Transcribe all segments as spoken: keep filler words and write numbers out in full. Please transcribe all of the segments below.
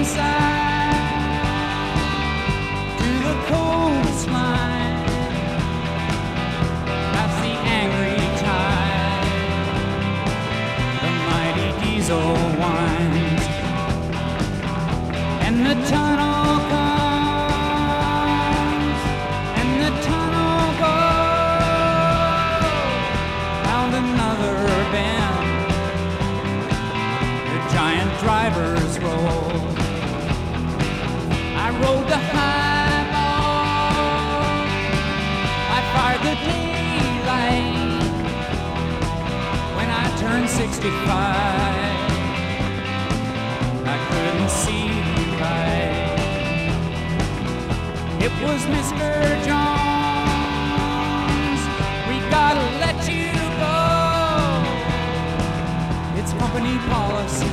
inside to the coastline. That's the angry tide. The mighty diesel winds, and the tunnel comes, and the tunnel goes round another bend. The giant drivers roll. I rode the high ball. I fired the daylight when I turned sixty-five. I couldn't see right. It was Mister Jones. We gotta let you go. It's company policy.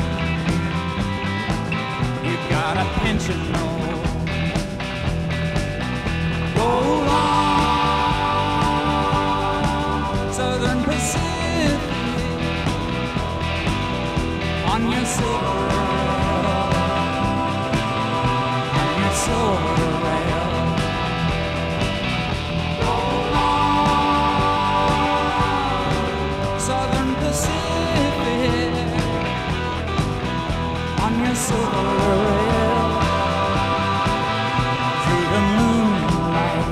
You got a pension, no. Go on, Southern Pacific, on your silver, on your silver rail. Go on, Southern Pacific, on your silver rail, through the moonlight.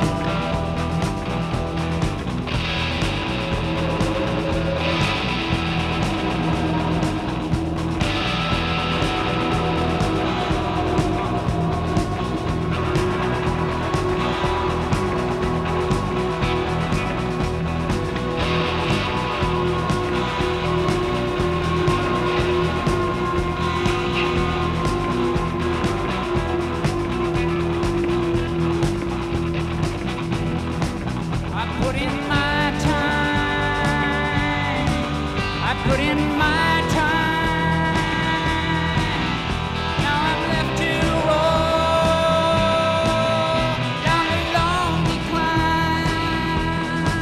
I put in my time. I put in my time. Now I'm left to roll down a long decline.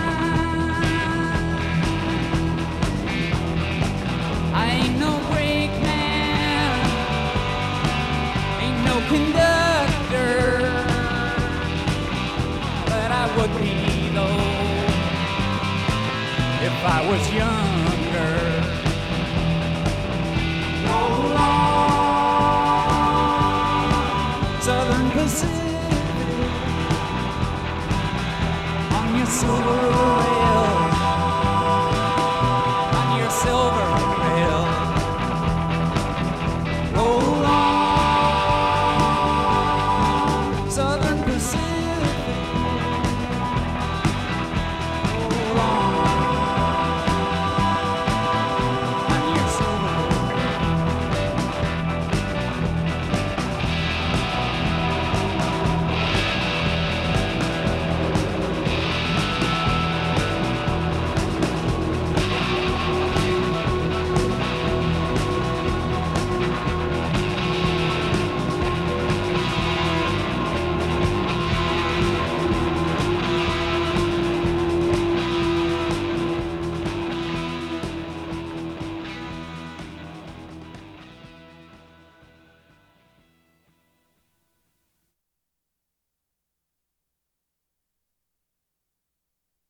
I ain't no brakeman, ain't no conductor, but I would be though if I was younger. Roll on, Southern Pacific, on your silver